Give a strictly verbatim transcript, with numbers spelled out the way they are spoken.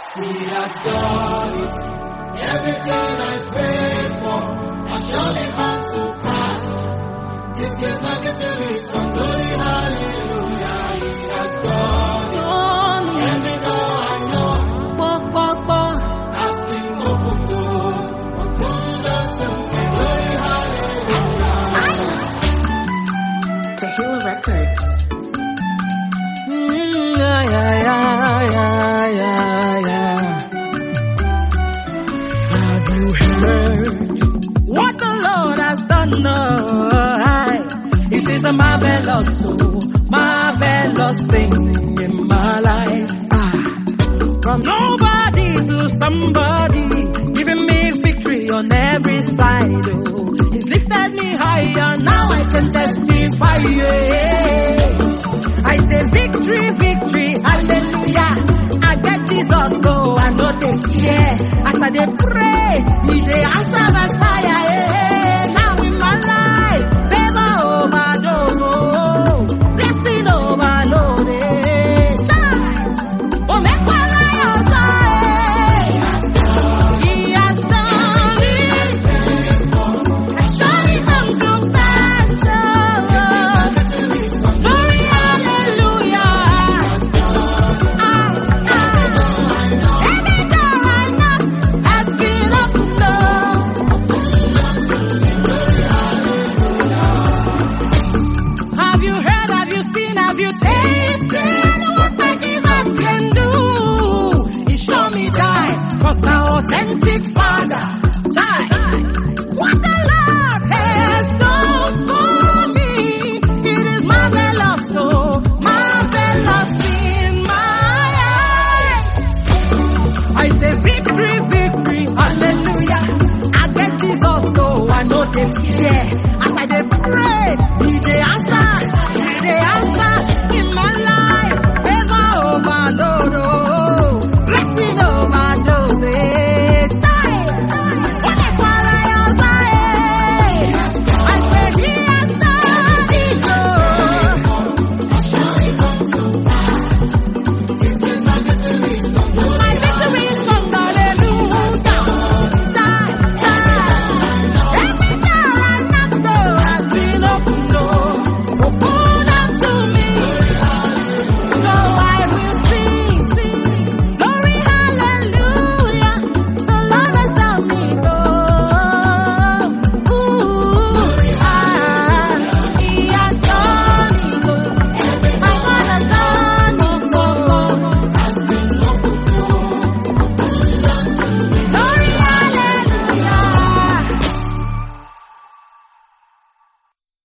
He has done it. Everything I prayed for has surely come to pass. This is my victory, some glory, hallelujah. He has done it. Every door I know has been opened to. Opened unto me, glory, hallelujah. Tehillah Records. Mm, yeah, yeah, yeah, yeah, yeah, yeah. Have you heard what the Lord has done? No, it is a marvelous, so marvelous thing in my life. Ah, from nobody to somebody, giving me victory on every side. Oh, He's lifted me higher, now I can testify. Yeah. I say victory, victory, hallelujah. I get Jesus, so I know they fear. As I dey pray, He dey answer my